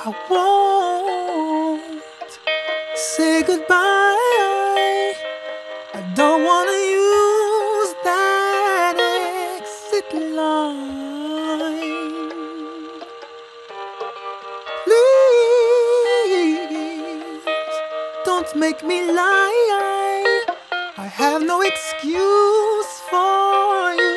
I won't say goodbye. I don't wanna use that exit line. Please don't make me lie. I have no excuse for you.